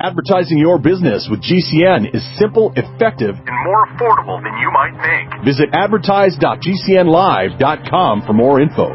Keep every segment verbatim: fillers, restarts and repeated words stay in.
Advertising your business with G C N is simple, effective, and more affordable than you might think. Visit advertise dot g c n live dot com for more info.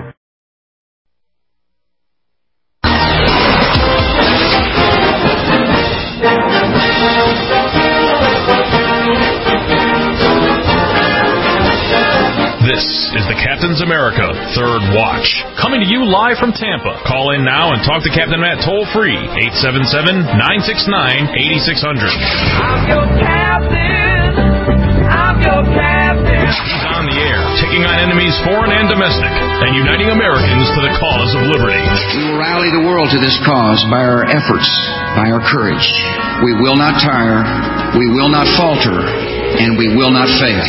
This is the Captain's America Third Watch, coming to you live from Tampa. Call in now and talk to Captain Matt toll-free, eight seven seven, nine six nine, eight six zero zero. I'm your captain. I'm your captain. He's on the air, taking on enemies foreign and domestic, and uniting Americans to the cause of liberty. We will rally the world to this cause by our efforts, by our courage. We will not tire, we will not falter, and we will not fail.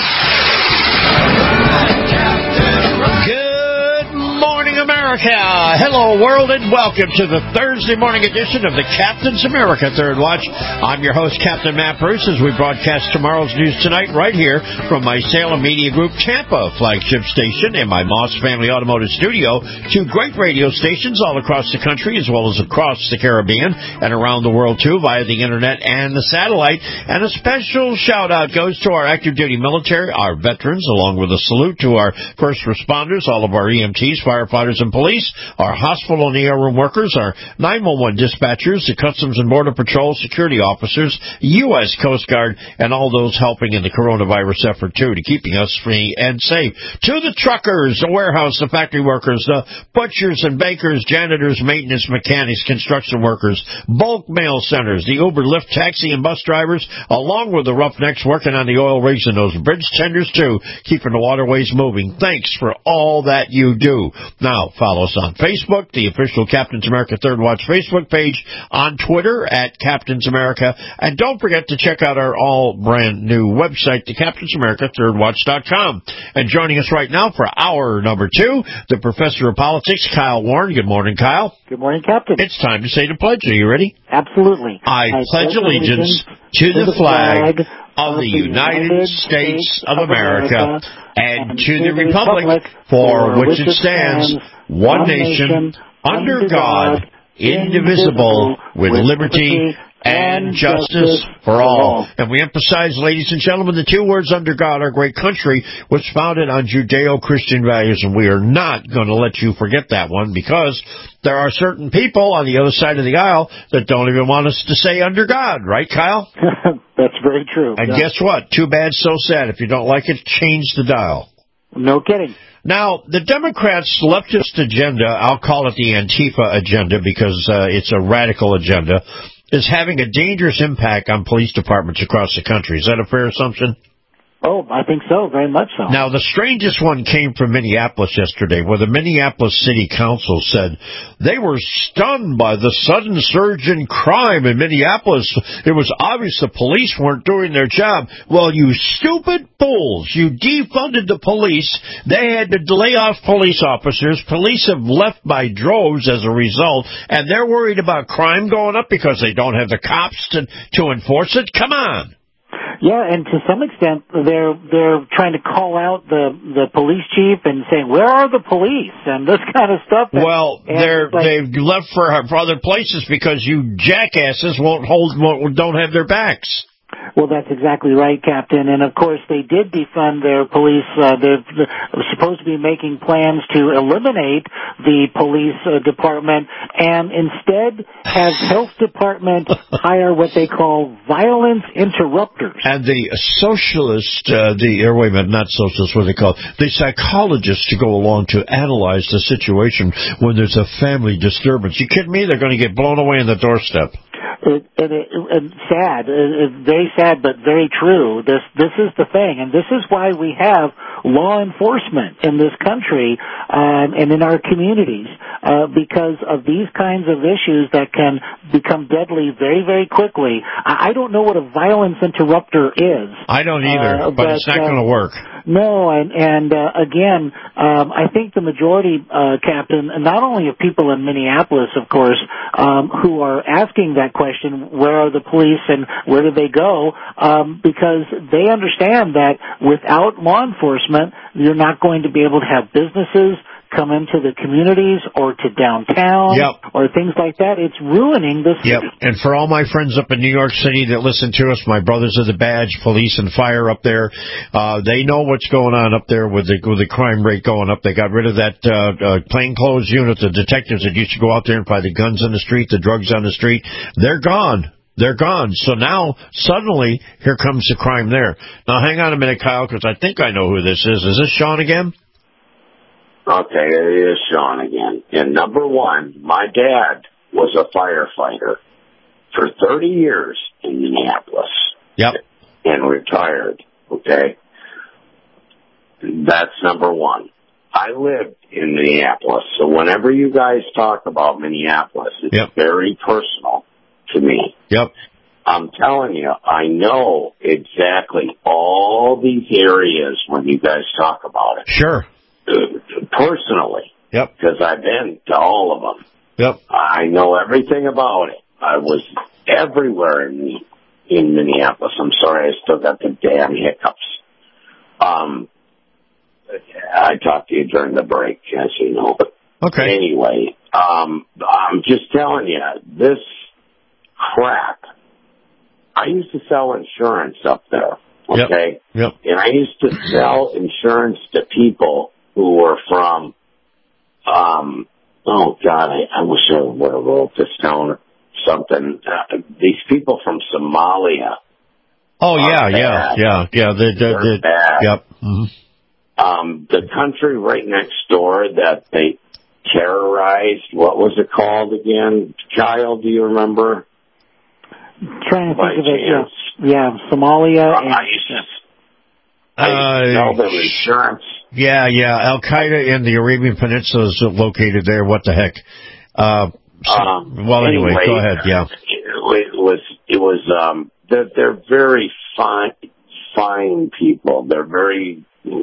Good morning, America. Hello, world, and welcome to the Thursday morning edition of the Captain's America Third Watch. I'm your host, Captain Matt Bruce, as we broadcast tomorrow's news tonight right here from my Salem Media Group Tampa flagship station and my Moss Family Automotive Studio, two great radio stations all across the country as well as across the Caribbean and around the world, too, via the Internet and the satellite. And a special shout-out goes to our active duty military, our veterans, along with a salute to our first responders, all of our E M Ts, firefighters, and police, our hospital and E R room workers, our nine one one dispatchers, the Customs and Border Patrol security officers, U S Coast Guard, and all those helping in the coronavirus effort, too, to keeping us free and safe. To the truckers, the warehouse, the factory workers, the butchers and bakers, janitors, maintenance mechanics, construction workers, bulk mail centers, the Uber, Lyft, taxi, and bus drivers, along with the roughnecks working on the oil rigs and those bridge tenders, too, keeping the waterways moving. Thanks for all that you do. Now, follow us on Facebook, the official Captain's America Third Watch Facebook page, on Twitter at Captain's America, and don't forget to check out our all brand new website, the Captain's America Third Watch dot com. And joining us right now for hour number two, the Professor of Politics, Kyle Warren. Good morning, Kyle. Good morning, Captain. It's time to say the pledge. Are you ready? Absolutely. I, I pledge allegiance to the flag of the United States of America and to the republic for which it stands, one nation, under God, indivisible, with liberty and justice for all. And we emphasize, ladies and gentlemen, the two words under God, our great country, was founded on Judeo-Christian values, and we are not going to let you forget that one, because there are certain people on the other side of the aisle that don't even want us to say under God. Right, Kyle? That's very true. And yeah. Guess what? Too bad, so sad. If you don't like it, change the dial. No kidding. Now, the Democrats' leftist agenda, I'll call it the Antifa agenda because uh, it's a radical agenda, is having a dangerous impact on police departments across the country. Is that a fair assumption? Oh, I think so, very much so. Now, the strangest one came from Minneapolis yesterday, where the Minneapolis City Council said they were stunned by the sudden surge in crime in Minneapolis. It was obvious the police weren't doing their job. Well, you stupid fools, you defunded the police. They had to lay off police officers. Police have left by droves as a result, and they're worried about crime going up because they don't have the cops to, to enforce it? Come on. Yeah, and to some extent, they're they're trying to call out the the police chief and saying, "Where are the police?" and this kind of stuff. And, well, and they're like, they've left for, for other places because you jackasses won't hold won't, don't have their backs. Well, that's exactly right, Captain. And, of course, they did defund their police. Uh, they're, they're supposed to be making plans to eliminate the police uh, department and instead have health department hire what they call violence interrupters. And the socialist, uh, the, or wait a minute, not socialist, what are they called? The psychologists to go along to analyze the situation when there's a family disturbance. You kidding me? They're going to get blown away on the doorstep. It, it, it, it, sad, it, it, very sad, but very true. This this is the thing, and this is why we have law enforcement in this country um, and in our communities, uh, because of these kinds of issues that can become deadly very, very quickly. I, I don't know what a violence interrupter is. I don't either, uh, but, but it's not uh, going to work. No, and, and uh, again, um, I think the majority, uh, Captain, not only of people in Minneapolis, of course, um, who are asking that question, where are the police and where do they go, um, because they understand that without law enforcement, you're not going to be able to have businesses come into the communities or to downtown Yep. or things like that. It's ruining the city. Yep. And for all my friends up in New York City that listen to us, my brothers of the badge, police and fire up there, uh, they know what's going on up there with the with the crime rate going up. They got rid of that uh, uh, plainclothes unit, the detectives that used to go out there and find the guns on the street, the drugs on the street. They're gone. They're gone. So now, suddenly, here comes the crime there. Now, hang on a minute, Kyle, because I think I know who this is. Is this Sean again? Okay, it is Sean again. And number one, my dad was a firefighter for thirty years in Minneapolis. Yep. And retired, okay? That's number one. I lived in Minneapolis, so whenever you guys talk about Minneapolis, it's Yep. very personal to me. Yep. I'm telling you, I know exactly all these areas when you guys talk about it. Sure. Personally. Yep. Because I've been to all of them. Yep. I know everything about it. I was everywhere in in Minneapolis. I'm sorry, I still got the damn hiccups. Um, I talked to you during the break, as you know. But Okay. anyway, um, I'm just telling you, this crap. I used to sell insurance up there, okay? Yep. Yep. And I used to sell insurance to people who were from, um, oh, God, I, I wish I would have wrote this down or something. Uh, these people from Somalia. Oh, yeah, are yeah, bad. yeah, yeah. The, the, They're the, bad. Yep. Mm-hmm. Um, the country right next door that they terrorized, what was it called again? Kyle, do you remember? Trying to By think of it. chance. Yeah, yeah, Somalia. Um, And, I used to, I used to sell Uh, them insurance. Yeah, yeah. Al Qaeda in the Arabian Peninsula is located there. What the heck? Uh, so- Um, well, anyway, anyway, go ahead. Yeah. It was, it was, um, they're, they're very fine, fine people. They're very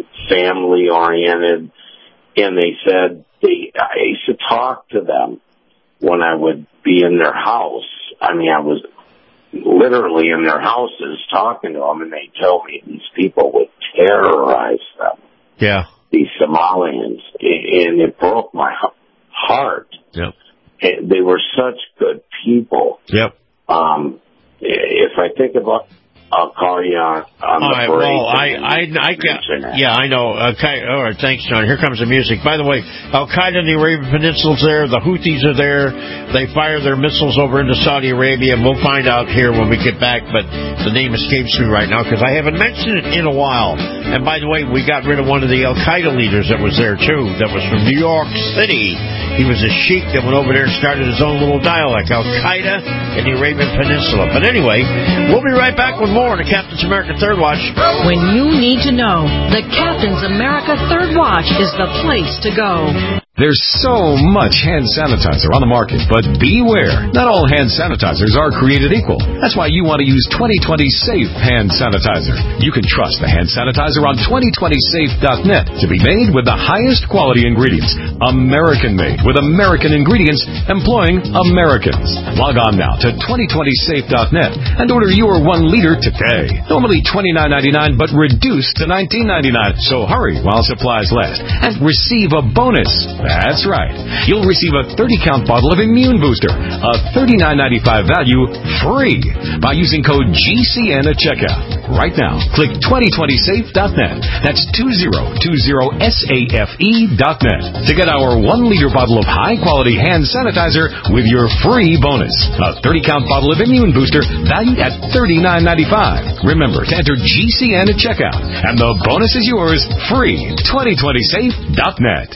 family oriented. And they said, they, I used to talk to them when I would be in their house. I mean, I was literally in their houses talking to them, and they tell me these people would terrorize them. Yeah. These Somalians, and it broke my heart. Yep. They were such good people. Yep. Um, if I think about, I'll call you on, on All the right. break. Well, I, I, I, I yeah, I know. Okay. All right. Thanks, John. Here comes the music. By the way, Al Qaeda in the Arabian Peninsula's there. The Houthis are there. They fire their missiles over into Saudi Arabia, and we'll find out here when we get back. But the name escapes me right now because I haven't mentioned it in a while. And by the way, we got rid of one of the Al Qaeda leaders that was there too. That was from New York City. He was a sheik that went over there and started his own little dialect, Al Qaeda in the Arabian Peninsula. But anyway, we'll be right back with more on the Captain's America Third Watch. When you need to know, the Captain's America Third Watch is the place to go. There's so much hand sanitizer on the market, but beware. Not all hand sanitizers are created equal. That's why you want to use twenty twenty Safe Hand Sanitizer. You can trust the hand sanitizer on twenty twenty safe dot net to be made with the highest quality ingredients. American-made with American ingredients employing Americans. Log on now to twenty twenty safe dot net and order your one liter today. Normally twenty-nine ninety-nine, but reduced to nineteen ninety-nine. So hurry while supplies last and receive a bonus. That's right. You'll receive a thirty count bottle of Immune Booster, a thirty-nine ninety-five value, free by using code G C N at checkout. Right now, click twenty twenty safe dot net. That's twenty twenty safe dot net to get our one liter bottle of high-quality hand sanitizer with your free bonus. A thirty count bottle of Immune Booster valued at thirty-nine ninety-five. Remember to enter G C N at checkout, and the bonus is yours free. twenty twenty safe dot net.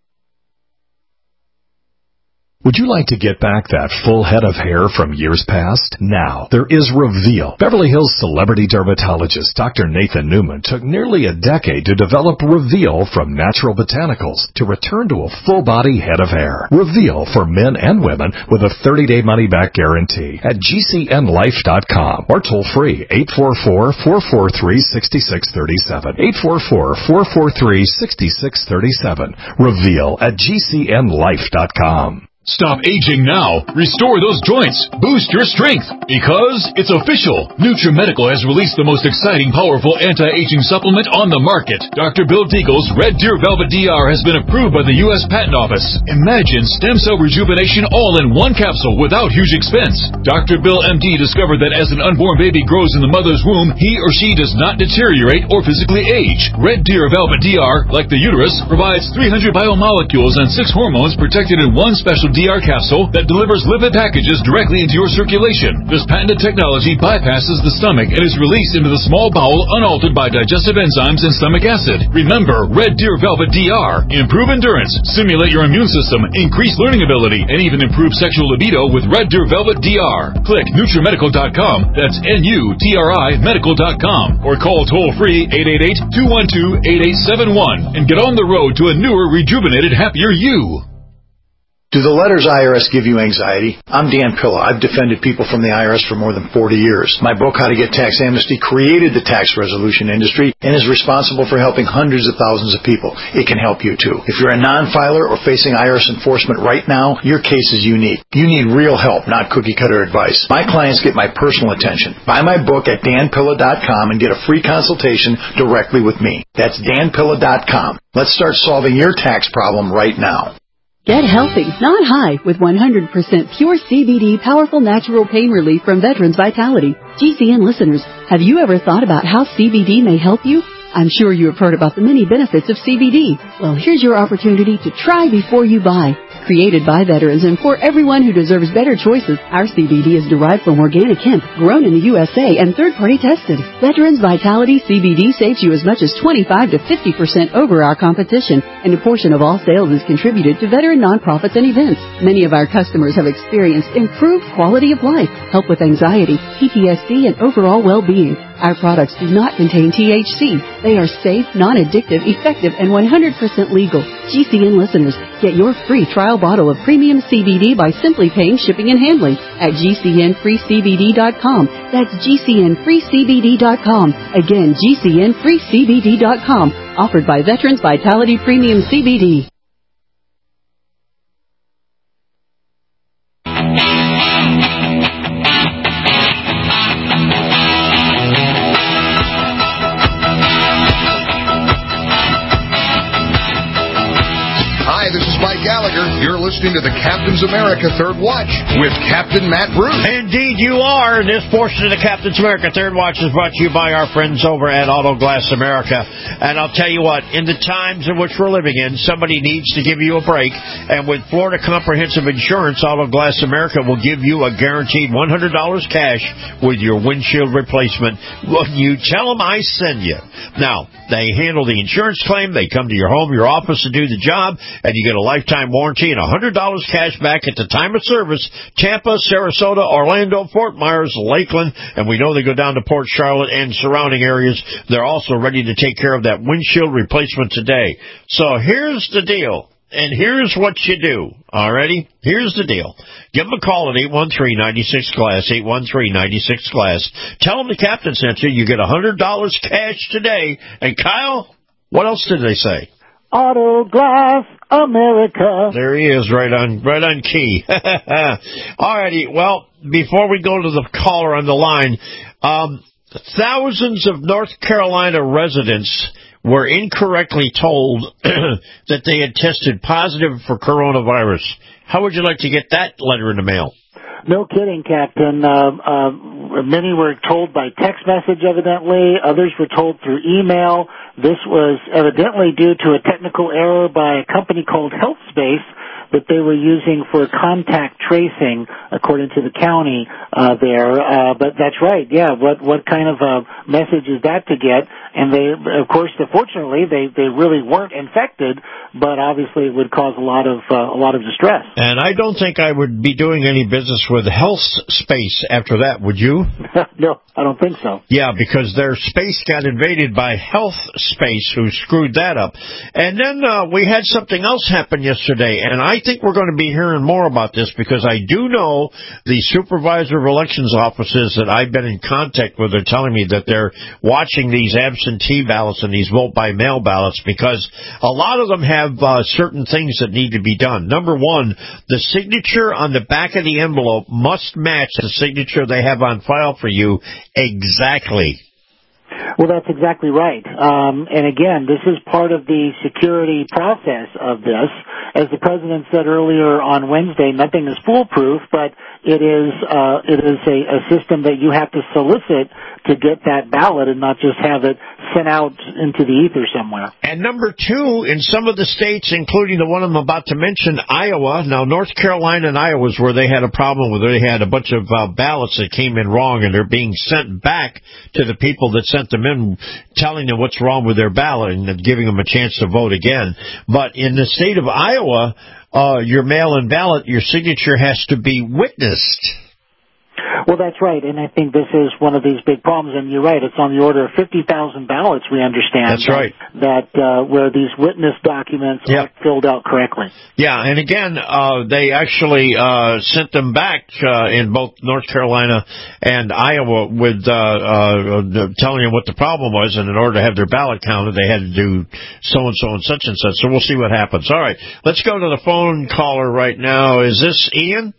Would you like to get back that full head of hair from years past? Now, there is Reveal. Beverly Hills celebrity dermatologist Doctor Nathan Newman took nearly a decade to develop Reveal from natural botanicals to return to a full-body head of hair. Reveal for men and women with a thirty-day money-back guarantee at G C N life dot com or toll-free eight four four, four four three, six six three seven. eight four four, four four three, six six three seven. Reveal at G C N life dot com. Stop aging now. Restore those joints. Boost your strength. Because it's official. NutriMedical has released the most exciting, powerful anti-aging supplement on the market. Doctor Bill Deagle's Red Deer Velvet D R has been approved by the U S Patent Office. Imagine stem cell rejuvenation all in one capsule without huge expense. Doctor Bill M D discovered that as an unborn baby grows in the mother's womb, he or she does not deteriorate or physically age. Red Deer Velvet D R, like the uterus, provides three hundred biomolecules and six hormones protected in one special D R capsule that delivers lipid packages directly into your circulation. This patented technology bypasses the stomach and is released into the small bowel unaltered by digestive enzymes and stomach acid. Remember, Red Deer Velvet D R. Improve endurance, stimulate your immune system, increase learning ability, and even improve sexual libido with Red Deer Velvet D R. Click NutriMedical dot com, that's N U T R I medical dot com, or call toll-free eight eight eight, two one two, eight eight seven one and get on the road to a newer, rejuvenated, happier you. Do the letters I R S give you anxiety? I'm Dan Pilla. I've defended people from the I R S for more than forty years. My book, How to Get Tax Amnesty, created the tax resolution industry and is responsible for helping hundreds of thousands of people. It can help you, too. If you're a non-filer or facing I R S enforcement right now, your case is unique. You need real help, not cookie-cutter advice. My clients get my personal attention. Buy my book at Dan Pilla dot com and get a free consultation directly with me. That's Dan Pilla dot com. Let's start solving your tax problem right now. Get healthy, not high, with one hundred percent pure C B D powerful natural pain relief from Veterans Vitality. G C N listeners, have you ever thought about how C B D may help you? I'm sure you have heard about the many benefits of C B D. Well, here's your opportunity to try before you buy. Created by veterans and for everyone who deserves better choices, our C B D is derived from organic hemp, grown in the U S A and third-party tested. Veterans Vitality C B D saves you as much as twenty-five to fifty percent over our competition, and a portion of all sales is contributed to veteran nonprofits and events. Many of our customers have experienced improved quality of life, help with anxiety, P T S D, and overall well-being. Our products do not contain T H C. They are safe, non-addictive, effective, and one hundred percent legal. G C N listeners, get your free trial bottle of premium C B D by simply paying shipping and handling at G C N free C B D dot com. That's G C N free C B D dot com. Again, G C N free C B D dot com. Offered by Veterans Vitality Premium C B D. You're listening to the Captain's America Third Watch with Captain Matt Bruce. Indeed you are. This portion of the Captain's America Third Watch is brought to you by our friends over at Auto Glass America. And I'll tell you what, in the times in which we're living in, somebody needs to give you a break. And with Florida Comprehensive Insurance, Auto Glass America will give you a guaranteed one hundred dollars cash with your windshield replacement when you tell them I send you. Now, they handle the insurance claim. They come to your home, your office to do the job, and you get a lifetime warranty and one hundred dollars cash back at the time of service. Tampa, Sarasota, Orlando, Fort Myers, Lakeland, and we know they go down to Port Charlotte and surrounding areas. They're also ready to take care of that windshield replacement today. So here's the deal. And here's what you do, alrighty? Here's the deal. Give them a call at eight one three, nine six, glass, eight one three, nine six, glass. Tell them the Captain sent you. You get one hundred dollars cash today. And Kyle, what else did they say? Auto Glass America. There he is, right on, right on key. Alrighty, well, before we go to the caller on the line, um, thousands of North Carolina residents were incorrectly told that they had tested positive for coronavirus. How would you like to get that letter in the mail? No kidding, Captain. Uh, uh, many were told by text message, evidently. Others were told through email. This was evidently due to a technical error by a company called HealthSpace that they were using for contact tracing, according to the county uh, there. Uh, but that's right, yeah. What what kind of a message is that to get? And they, of course, fortunately, they they really weren't infected, but obviously it would cause a lot of uh, a lot of distress. And I don't think I would be doing any business with HealthSpace after that, would you? No, I don't think so. Yeah, because their space got invaded by HealthSpace, who screwed that up. And then uh, we had something else happen yesterday, and I I think we're going to be hearing more about this because I do know the supervisor of elections offices that I've been in contact with are telling me that they're watching these absentee ballots and these vote-by-mail ballots because a lot of them have uh, certain things that need to be done. Number one, the signature on the back of the envelope must match the signature they have on file for you exactly. Well, that's exactly right. Um, and again, this is part of the security process of this. As the president said earlier on Wednesday, nothing is foolproof, but it is uh, it is a, a system that you have to solicit to get that ballot and not just have it sent out into the ether somewhere. And number two, in some of the states, including the one I'm about to mention, Iowa. Now, North Carolina and Iowa is where they had a problem with. They had a bunch of uh, ballots that came in wrong, and they're being sent back to the people that sent them in, telling them what's wrong with their ballot and giving them a chance to vote again. But in the state of Iowa, uh, your mail-in ballot, your signature has to be witnessed. Well, that's right, and I think this is one of these big problems, and you're right, it's on the order of fifty thousand ballots, we understand. That's right. That, uh, where these witness documents yep. are filled out correctly. Yeah, and again, uh, they actually uh, sent them back uh, in both North Carolina and Iowa with uh, uh, telling them what the problem was, and in order to have their ballot counted, they had to do so-and-so and such and such, so we'll see what happens. All right, let's go to the phone caller right now. Is this Ian?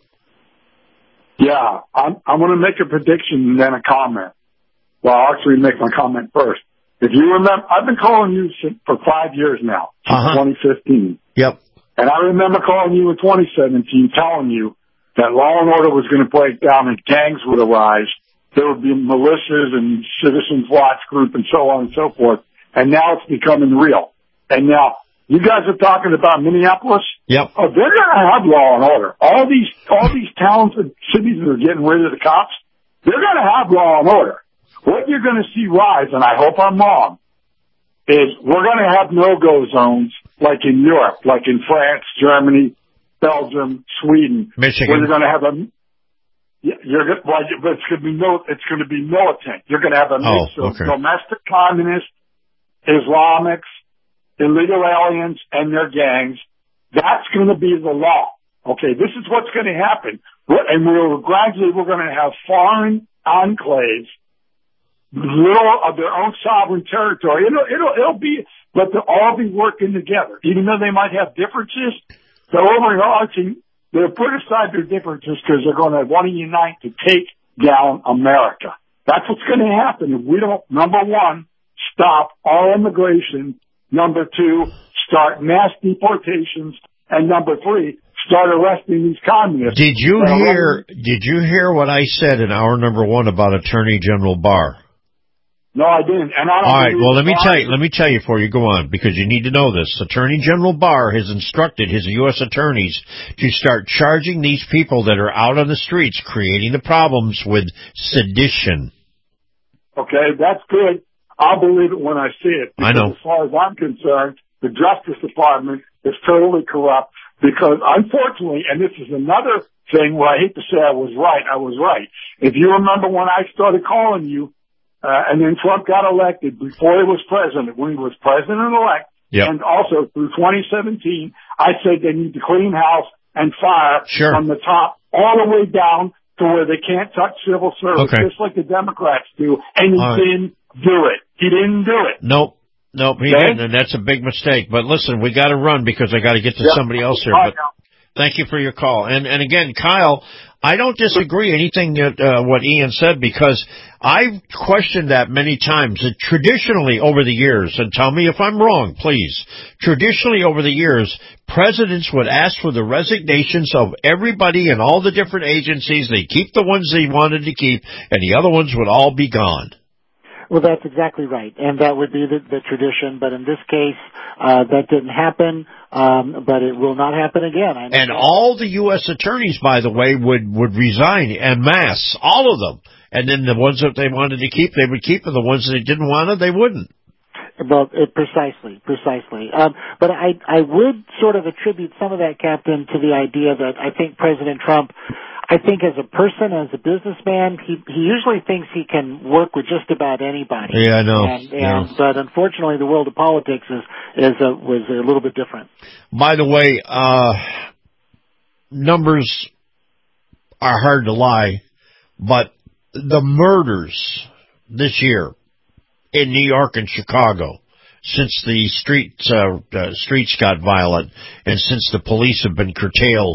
Yeah, I'm, I'm going to make a prediction and then a comment. Well, I'll actually make my comment first. If you remember, I've been calling you for five years now, since uh-huh. twenty fifteen. Yep. And I remember calling you in twenty seventeen telling you that law and order was going to break down and gangs would arise. There would be militias and citizens watch group and so on and so forth. And now it's becoming real. And now, you guys are talking about Minneapolis? Yep. Oh, they're going to have law and order. All these, all these towns and cities that are getting rid of the cops, they're going to have law and order. What you're going to see rise, and I hope I'm wrong, is we're going to have no-go zones like in Europe, like in France, Germany, Belgium, Sweden. Michigan. Where you're going to have a, you're going, well, but it's going to be no, it's going to be militant. You're going to have a mix oh, of okay. domestic communists, Islamics, illegal aliens and their gangs. That's going to be the law. Okay, this is what's going to happen. And we're gradually, we're going to have foreign enclaves, little of their own sovereign territory. It'll, it'll, it'll be, but they'll all be working together. Even though they might have differences, the overarching, they'll put aside their differences because they're going to want to unite to take down America. That's what's going to happen if we don't, number one, stop all immigration. Number two, start mass deportations. And number three, start arresting these communists. Did you hear, did you hear what I said in hour number one about Attorney General Barr? No, I didn't. And I don't All right, well, let me tell you, let me tell you before you go on, because you need to know this. Attorney General Barr has instructed his U S attorneys to start charging these people that are out on the streets creating the problems with sedition. Okay, that's good. I'll believe it when I see it. I know. As far as I'm concerned, the Justice Department is totally corrupt because, unfortunately, and this is another thing where I hate to say I was right, I was right. If you remember when I started calling you, uh, and then Trump got elected before he was president, when he was president-elect, yep. and also through twenty seventeen, I said they need to clean house and fire sure. from the top all the way down to where they can't touch civil service, okay. just like the Democrats do, and he all didn't right. do it. He didn't do it. Nope. Nope, he okay? didn't, and that's a big mistake. But listen, we got to run because I got to get to yep. somebody else here. But thank you for your call. And and again, Kyle, I don't disagree anything that uh, what Ian said because I've questioned that many times. That traditionally over the years, and tell me if I'm wrong, please. Traditionally over the years, presidents would ask for the resignations of everybody in all the different agencies. They keep the ones they wanted to keep, and the other ones would all be gone. Well, that's exactly right, and that would be the, the tradition. But in this case, uh, that didn't happen. Um, but it will not happen again. I and all the U S attorneys, by the way, would would resign en masse, all of them. And then the ones that they wanted to keep, they would keep, and the ones that they didn't want to, they wouldn't. Well, it, precisely, precisely. Um, but I I would sort of attribute some of that, Captain, to the idea that I think President Trump, I think as a person, as a businessman, he he usually thinks he can work with just about anybody. Yeah, I know. And, and, yeah. But unfortunately, the world of politics is is a, was a little bit different. By the way, uh, numbers are hard to lie, but the murders this year in New York and Chicago, since the streets uh, uh, streets got violent and since the police have been curtailed,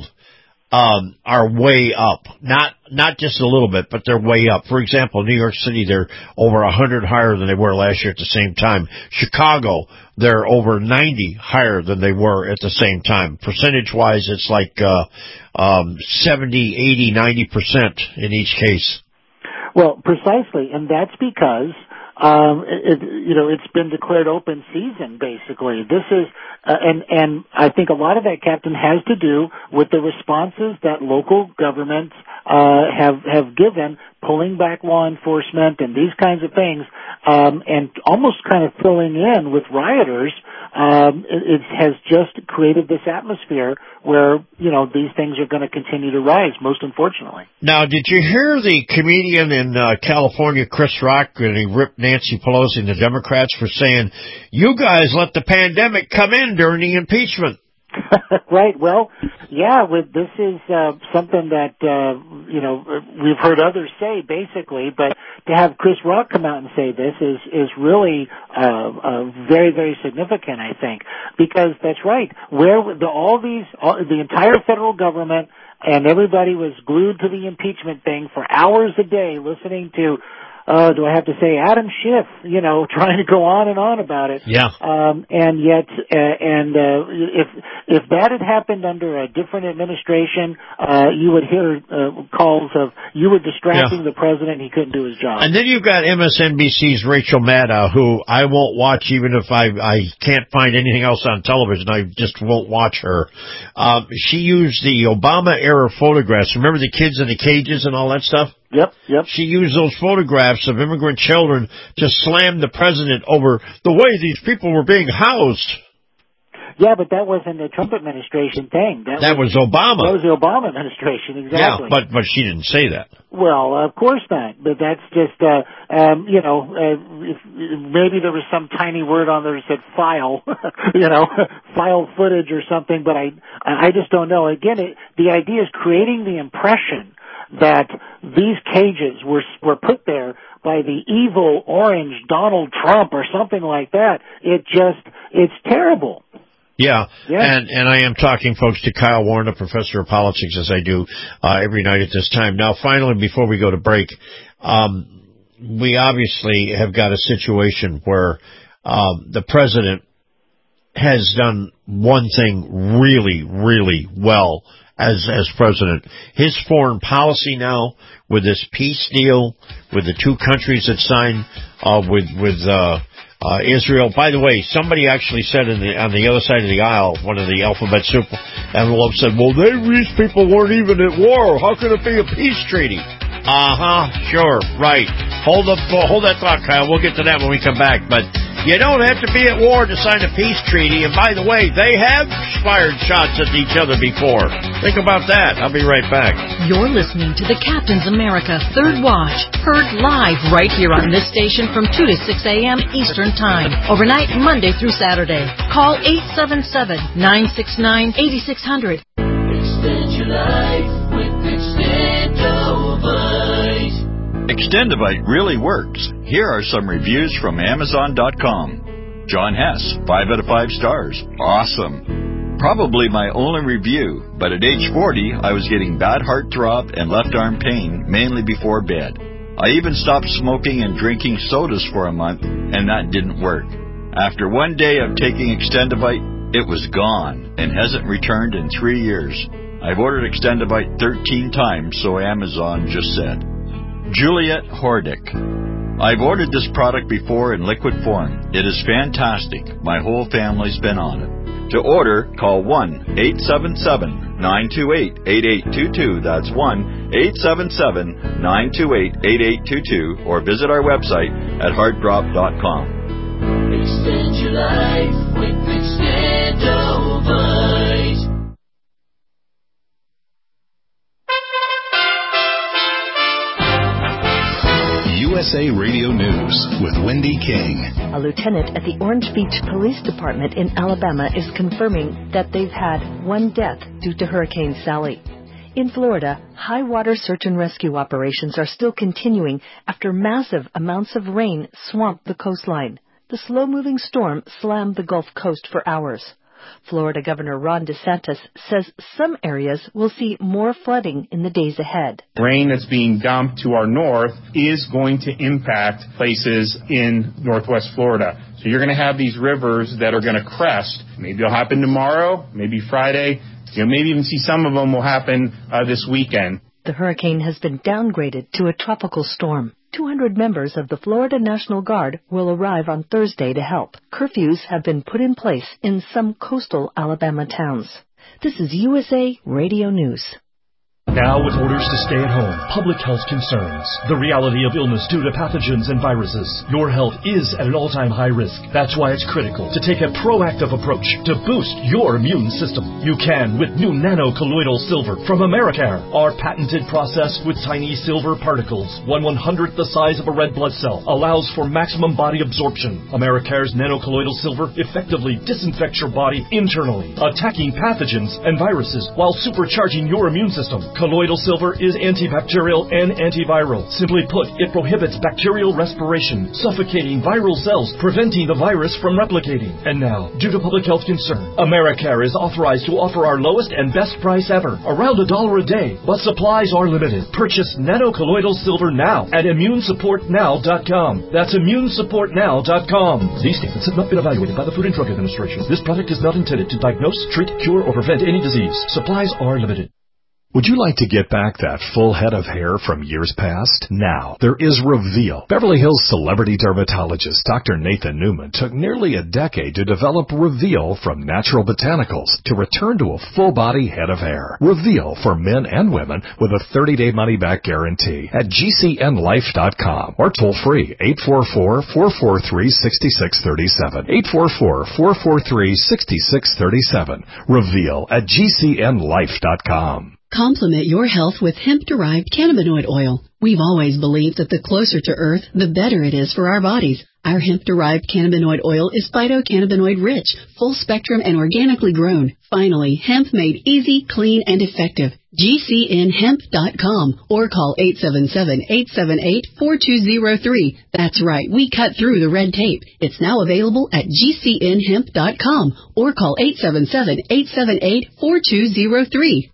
um, are way up. Not not just a little bit, but they're way up. For example, New York City, they're over one hundred higher than they were last year at the same time. Chicago, they're over ninety higher than they were at the same time. Percentage-wise, it's like uh, um, seventy, eighty, ninety percent in each case. Well, precisely, and that's because um, it, you know it's been declared open season. Basically, this is, uh, and and I think a lot of that, Captain, has to do with the responses that local governments uh, have have given, pulling back law enforcement and these kinds of things, um, and almost kind of filling in with rioters. Um, it, it has just created this atmosphere where, you know, these things are going to continue to rise, most unfortunately. Now, did you hear the comedian in uh, California, Chris Rock, when he ripped Nancy Pelosi and the Democrats for saying, you guys let the pandemic come in during the impeachment? Right. Well, yeah, with, this is uh, something that, uh, you know, we've heard others say, basically, but to have Chris Rock come out and say this is, is really uh, uh, very, very significant, I think, because that's right. Where the, all these, all, the entire federal government and everybody was glued to the impeachment thing for hours a day listening to, uh, do I have to say Adam Schiff, you know, trying to go on and on about it. Yeah. Um, and yet, uh, and, uh, if, if that had happened under a different administration, uh, you would hear, uh, calls of, you were distracting yeah. the president, he couldn't do his job. And then you've got M S N B C's Rachel Maddow, who I won't watch even if I, I can't find anything else on television. I just won't watch her. Um, she used the Obama-era photographs. Remember the kids in the cages and all that stuff? Yep, yep. She used those photographs of immigrant children to slam the president over the way these people were being housed. Yeah, but that wasn't the Trump administration thing. That, that was, was Obama. That was the Obama administration, exactly. Yeah, but but she didn't say that. Well, of course not. But that's just, uh, um, you know, uh, if, maybe there was some tiny word on there that said file, you know, file footage or something. But I, I just don't know. Again, it, the idea is creating the impression that these cages were were put there by the evil orange Donald Trump or something like that. It just, it's terrible. Yeah, yeah. and and I am talking, folks, to Kyle Warren, a professor of politics, as I do uh, every night at this time. Now, finally, before we go to break, um, we obviously have got a situation where um, the president has done one thing really, really well as as president. His foreign policy now, with this peace deal, with the two countries that signed uh, with with. Uh, Uh, Israel. By the way, somebody actually said in the, on the other side of the aisle, one of the alphabet soup envelopes said, well, they, these people weren't even at war. How could it be a peace treaty? Uh-huh, sure, right. Hold up, hold that thought, Kyle. We'll get to that when we come back. But you don't have to be at war to sign a peace treaty. And by the way, they have fired shots at each other before. Think about that. I'll be right back. You're listening to the Captain's America Third Watch, heard live right here on this station from two to six a.m. Eastern Time, overnight Monday through Saturday. Call eight seven seven, nine six nine, eight six zero zero. Extend your life with Extendovite. Extendovite really works. Here are some reviews from Amazon dot com. John Hess, five out of five stars. Awesome. Probably my only review, but at age forty, I was getting bad heart throb and left arm pain, mainly before bed. I even stopped smoking and drinking sodas for a month, and that didn't work. After one day of taking Extendovite, it was gone and hasn't returned in three years. I've ordered Extendovite thirteen times, so Amazon just said. Juliet Hordick. I've ordered this product before in liquid form. It is fantastic. My whole family's been on it. To order, call one eight seven seven, nine two eight, eight eight two two. That's one eight seven seven, nine two eight, eight eight two two, or visit our website at heart drop dot com. Extend your life with Extendovite. U S A Radio News with Wendy King. A lieutenant at the Orange Beach Police Department in Alabama is confirming that they've had one death due to Hurricane Sally. In Florida, high water search and rescue operations are still continuing after massive amounts of rain swamped the coastline. The slow-moving storm slammed the Gulf Coast for hours. Florida Governor Ron DeSantis says some areas will see more flooding in the days ahead. Rain that's being dumped to our north is going to impact places in northwest Florida. So you're going to have these rivers that are going to crest. Maybe it'll happen tomorrow, maybe Friday. You know, maybe even see some of them will happen uh, this weekend. The hurricane has been downgraded to a tropical storm. two hundred members of the Florida National Guard will arrive on Thursday to help. Curfews have been put in place in some coastal Alabama towns. This is U S A Radio News. Now with orders to stay at home, public health concerns, the reality of illness due to pathogens and viruses, your health is at an all-time high risk. That's why it's critical to take a proactive approach to boost your immune system. You can with new nano-colloidal silver from Americare. Our patented process with tiny silver particles, one one-hundredth the size of a red blood cell, allows for maximum body absorption. Americare's nano-colloidal silver effectively disinfects your body internally, attacking pathogens and viruses while supercharging your immune system. Colloidal silver is antibacterial and antiviral. Simply put, it prohibits bacterial respiration, suffocating viral cells, preventing the virus from replicating. And now, due to public health concern, Americare is authorized to offer our lowest and best price ever, around a dollar a day. But supplies are limited. Purchase nano-colloidal silver now at immune support now dot com. That's immune support now dot com. These statements have not been evaluated by the Food and Drug Administration. This product is not intended to diagnose, treat, cure, or prevent any disease. Supplies are limited. Would you like to get back that full head of hair from years past? Now, there is Reveal. Beverly Hills celebrity dermatologist Doctor Nathan Newman took nearly a decade to develop Reveal from natural botanicals to return to a full-body head of hair. Reveal for men and women with a thirty-day money-back guarantee at G C N life dot com or toll-free eight four four, four four three, six six three seven. eight four four, four four three, six six three seven. Reveal at G C N life dot com. Complement your health with hemp-derived cannabinoid oil. We've always believed that the closer to Earth, the better it is for our bodies. Our hemp-derived cannabinoid oil is phytocannabinoid-rich, full-spectrum, and organically grown. Finally, hemp made easy, clean, and effective. G C N hemp dot com or call eight seven seven, eight seven eight, four two zero three. That's right, we cut through the red tape. It's now available at G C N hemp dot com or call eight seven seven, eight seven eight, four two zero three.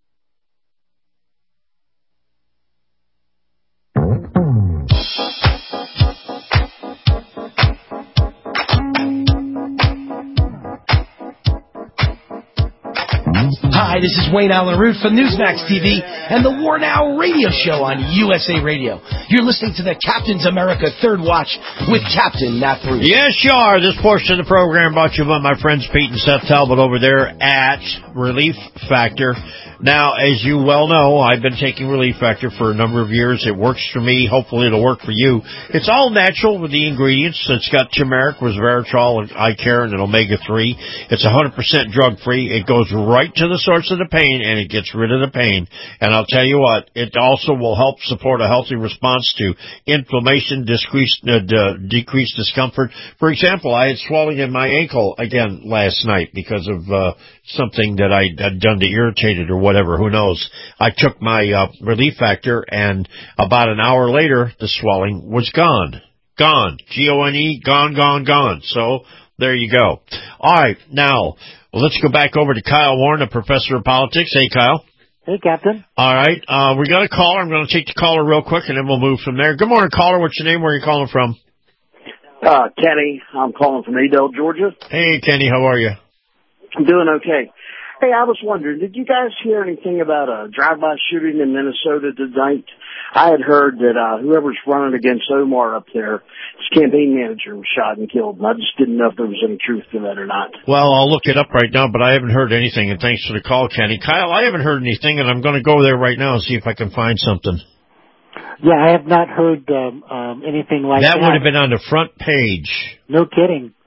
Hi, this is Wayne Allen Root from Newsmax T V and the War Now radio show on U S A Radio. You're listening to the Captain's America Third Watch with Captain Matt Root. Yes, you are. This portion of the program brought to you by my friends Pete and Seth Talbot over there at Relief Factor. Now, as you well know, I've been taking Relief Factor for a number of years. It works for me. Hopefully it'll work for you. It's all natural with the ingredients. It's got turmeric, resveratrol, and eye care, and an omega three. It's one hundred percent drug-free. It goes right to the source of the pain, and it gets rid of the pain. And I'll tell you what, it also will help support a healthy response to inflammation, decreased, uh, d- decreased discomfort. For example, I had swelling in my ankle again last night because of uh, something that I had done to irritate it or whatever, who knows. I took my uh, Relief Factor, and about an hour later, the swelling was gone. Gone. G O N E, gone, gone, gone. So, there you go. All right, now, well, let's go back over to Kyle Warren, a professor of politics. Hey, Kyle. Hey, Captain. All right, uh, we got a caller. I'm going to take the caller real quick, and then we'll move from there. Good morning, caller. What's your name? Where are you calling from? Uh, Kenny. I'm calling from Adel, Georgia. Hey, Kenny. How are you? I'm doing okay. Hey, I was wondering, did you guys hear anything about a drive-by shooting in Minnesota tonight? I had heard that uh, whoever's running against Omar up there, his campaign manager was shot and killed, and I just didn't know if there was any truth to that or not. Well, I'll look it up right now, but I haven't heard anything, and thanks for the call, Kenny. Kyle, I haven't heard anything, and I'm going to go there right now and see if I can find something. Yeah, I have not heard um, um, anything like that. That would have been on the front page. No kidding.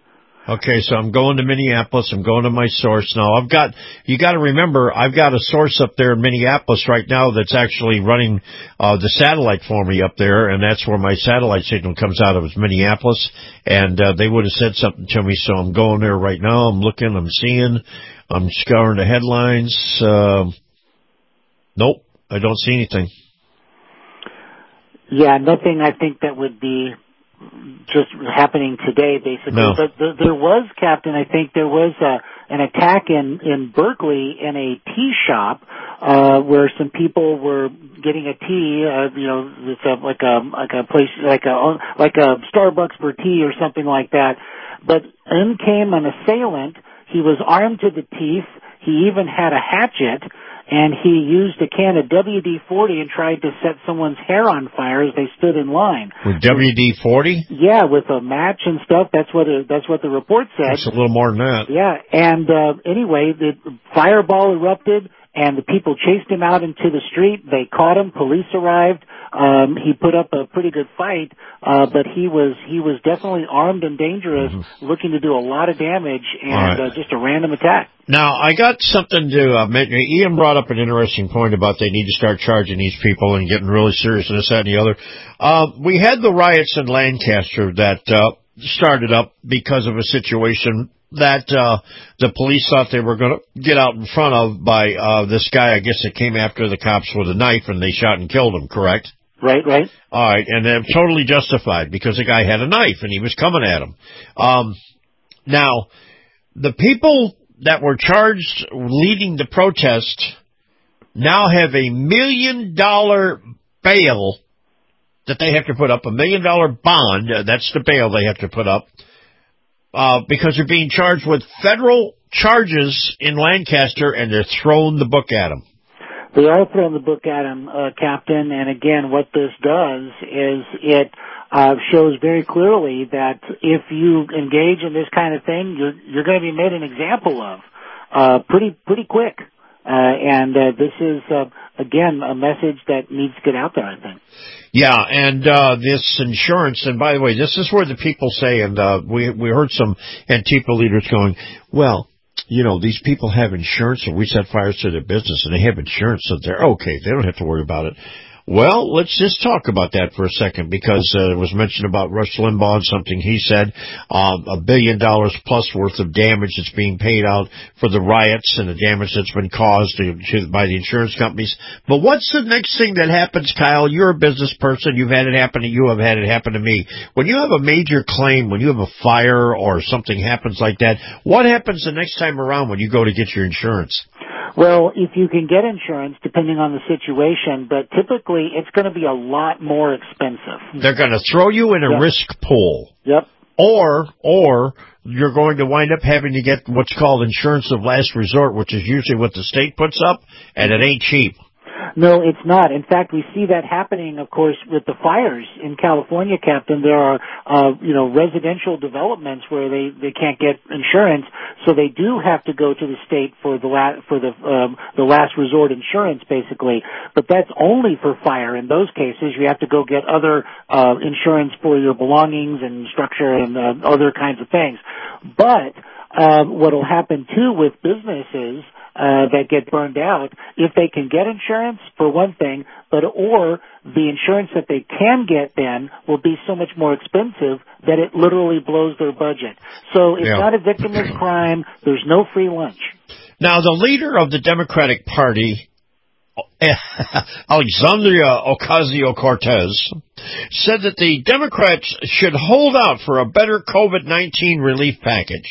Okay, so I'm going to Minneapolis. I'm going to my source now. I've got, you got to remember, I've got a source up there in Minneapolis right now that's actually running uh, the satellite for me up there, and that's where my satellite signal comes out of, is Minneapolis. And uh, they would have said something to me, so I'm going there right now. I'm looking, I'm seeing, I'm scouring the headlines. Uh, nope, I don't see anything. Yeah, nothing I think that would be just happening today, basically. No. But th- there was, Captain, I think there was a, an attack in, in Berkeley in a tea shop, uh, where some people were getting a tea, uh, you know, it's a, like a, like a place, like a, like a Starbucks for tea or something like that. But in came an assailant. He was armed to the teeth. He even had a hatchet. And he used a can of W D forty and tried to set someone's hair on fire as they stood in line. With W D forty? Yeah, with a match and stuff. That's what it, that's what the report said. It's a little more than that. Yeah, and uh, anyway, the fireball erupted, and the people chased him out into the street. They caught him. Police arrived. Um, he put up a pretty good fight, uh, but he was he was definitely armed and dangerous, mm-hmm. looking to do a lot of damage, and right. uh, just a random attack. Now, I got something to uh, mention. Ian brought up an interesting point about they need to start charging these people and getting really serious and this, that, and the other. Uh, we had the riots in Lancaster that uh, started up because of a situation that uh the police thought they were going to get out in front of by uh this guy, I guess, that came after the cops with a knife, and they shot and killed him, correct? Right, right. All right, and they're totally justified because the guy had a knife and he was coming at him. Um now, the people that were charged leading the protest now have a million dollar bail that they have to put up, a million dollar bond. Uh, that's the bail they have to put up. Uh, because they're being charged with federal charges in Lancaster, and they're throwing the book at them. They are throwing the book at him, uh, Captain, and again, what this does is it uh, shows very clearly that if you engage in this kind of thing, you're, you're going to be made an example of uh, pretty pretty quick. Uh, and uh, this is, uh, again, a message that needs to get out there, I think. Yeah, and uh this insurance, and by the way, this is where the people say, and uh we we heard some Antifa leaders going, well, you know, these people have insurance, and we set fires to their business, and they have insurance, so they're okay. They don't have to worry about it. Well, let's just talk about that for a second, because uh, it was mentioned about Rush Limbaugh and something he said, um, a billion dollars plus worth of damage that's being paid out for the riots and the damage that's been caused to, to, by the insurance companies. But what's the next thing that happens, Kyle? You're a business person. You've had it happen to you. I've had it happen to me. When you have a major claim, when you have a fire or something happens like that, what happens the next time around when you go to get your insurance? Well, if you can get insurance, depending on the situation, but typically it's going to be a lot more expensive. They're going to throw you in a yep. risk pool. Yep. Or, or you're going to wind up having to get what's called insurance of last resort, which is usually what the state puts up, and it ain't cheap. No, it's not. In fact, we see that happening, of course, with the fires in California, Captain. There are, uh, you know, residential developments where they, they can't get insurance, so they do have to go to the state for the la- for the um, the last resort insurance, basically. But that's only for fire. In those cases, you have to go get other uh, insurance for your belongings and structure and uh, other kinds of things. But uh, what will happen too with businesses Uh, that get burned out, if they can get insurance, for one thing, but or the insurance that they can get then will be so much more expensive that it literally blows their budget. So it's yeah. not a victimless crime. There's no free lunch. Now, the leader of the Democratic Party, Alexandria Ocasio-Cortez, said that the Democrats should hold out for a better COVID nineteen relief package.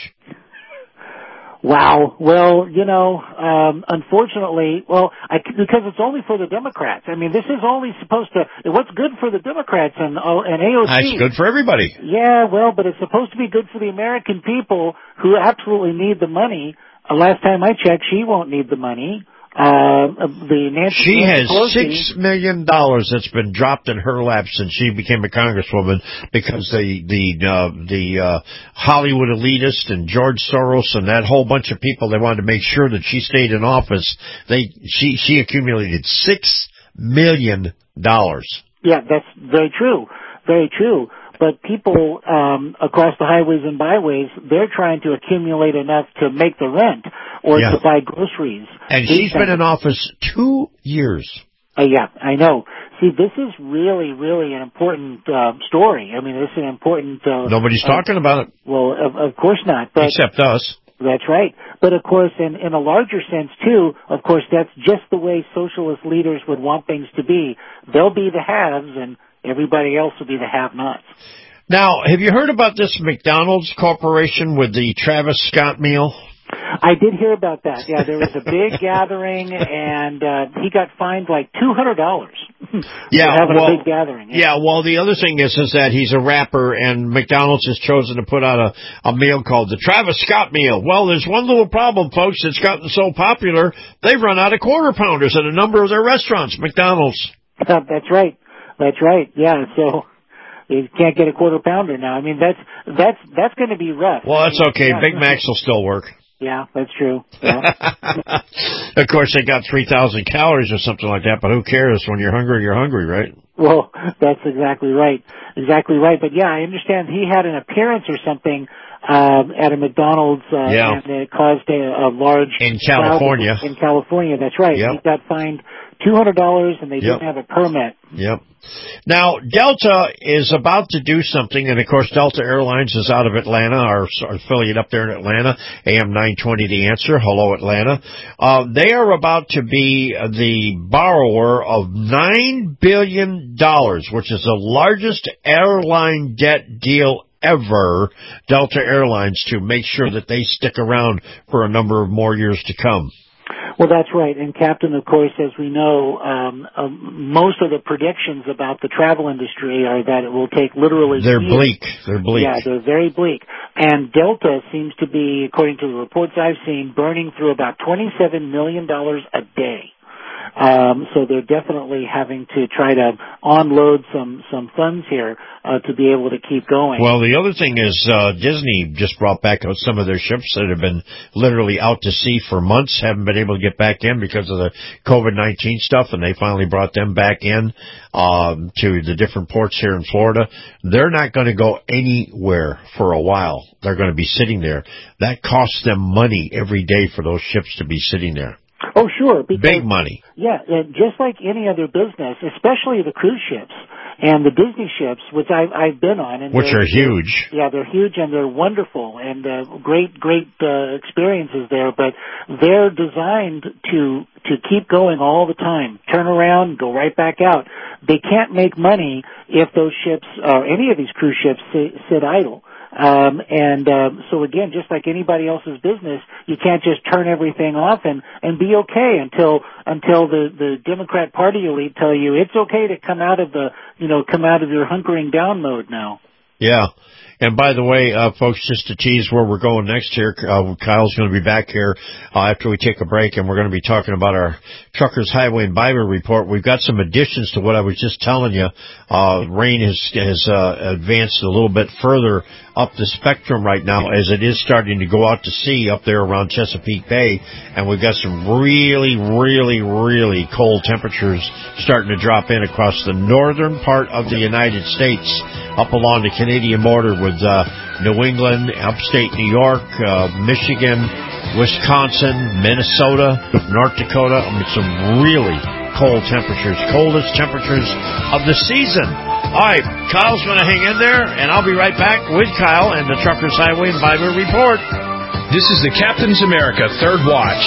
Wow. Well, you know, um, unfortunately, well, I, because it's only for the Democrats. I mean, this is only supposed to, what's good for the Democrats and, and A O C. That's good for everybody. Yeah, well, but it's supposed to be good for the American people who absolutely need the money. Uh, last time I checked, she won't need the money. Uh, the Nancy she has Pelosi, six million dollars that's been dropped in her lap since she became a congresswoman because the the uh, the uh, Hollywood elitist and George Soros and that whole bunch of people, they wanted to make sure that she stayed in office. They she she accumulated six million dollars. Yeah, that's very true, very true. but people um, across the highways and byways, they're trying to accumulate enough to make the rent or Yeah. to buy groceries. And These she's been things. in office two years. Uh, yeah, I know. See, this is really, really an important uh, story. I mean, this is an important... Uh, Nobody's uh, talking about it. Well, of, of course not. But Except us. That's right. But, of course, in, in a larger sense, too, of course, that's just the way socialist leaders would want things to be. They'll be the haves, and everybody else will be the have-nots. Now, have you heard about this McDonald's Corporation with the Travis Scott meal? I did hear about that. Yeah, there was a big gathering, and uh, he got fined like two hundred dollars Yeah, for having well, a big gathering. Yeah, well, the other thing is, is that he's a rapper, and McDonald's has chosen to put out a, a meal called the Travis Scott meal. Well, there's one little problem, folks. It's gotten so popular, they've run out of quarter pounders at a number of their restaurants, McDonald's. Uh, that's right. That's right. Yeah, so you can't get a quarter pounder now. I mean, that's that's that's going to be rough. Well, that's okay. Yeah. Big Macs will still work. Yeah, that's true. Yeah. Of course, they got three thousand calories or something like that, but who cares? When you're hungry, you're hungry, right? Well, that's exactly right. Exactly right. But yeah, I understand he had an appearance or something um, at a McDonald's, uh, Yeah. and it caused a, a large In California. crowd in California. That's right. Yep. He got fined two hundred dollars, and they Yep. didn't have a permit. Yep. Now, Delta is about to do something, and of course, Delta Airlines is out of Atlanta, our, our affiliate up there in Atlanta, A M nine twenty The Answer. Hello, Atlanta. Uh, they are about to be the borrower of nine billion dollars, which is the largest airline debt deal ever, Delta Airlines, to make sure that they stick around for a number of more years to come. Well, that's right. And Captain, of course, as we know, um, um, most of the predictions about the travel industry are that it will take literally They're years. bleak. They're bleak. Yeah, they're very bleak. And Delta seems to be, according to the reports I've seen, burning through about twenty-seven million dollars a day. Um, so they're definitely having to try to unload some, some funds here uh, to be able to keep going. Well, the other thing is uh, Disney just brought back some of their ships that have been literally out to sea for months, haven't been able to get back in because of the COVID nineteen stuff, and they finally brought them back in um, to the different ports here in Florida. They're not going to go anywhere for a while. They're going to be sitting there. That costs them money every day for those ships to be sitting there. Oh, sure. Because, Big money. Yeah, and just like any other business, especially the cruise ships and the Disney ships, which I've, I've been on. And Which they're- are huge. Yeah, they're huge and they're wonderful and uh, great, great uh, experiences there. But they're designed to to keep going all the time, turn around, go right back out. They can't make money if those ships or any of these cruise ships sit, sit idle. Um, and um, so again, just like anybody else's business, you can't just turn everything off and, and be okay until until the, the Democrat Party elite tell you it's okay to come out of the you know come out of your hunkering down mode now. Yeah. And by the way, uh, folks, just to tease where we're going next here, uh, Kyle's going to be back here uh, after we take a break, and we're going to be talking about our Truckers Highway and Byway report. We've got some additions to what I was just telling you. Uh, rain has, has uh, advanced a little bit further up the spectrum right now as it is starting to go out to sea up there around Chesapeake Bay, and we've got some really, really, really cold temperatures starting to drop in across the northern part of the United States, up along the Canadian border with uh, New England, upstate New York, uh, Michigan, Wisconsin, Minnesota, North Dakota. I mean, some really cold temperatures, coldest temperatures of the season. All right, Kyle's going to hang in there, and I'll be right back with Kyle and the Truckers Highway and Byway report. This is the Captain's America Third Watch.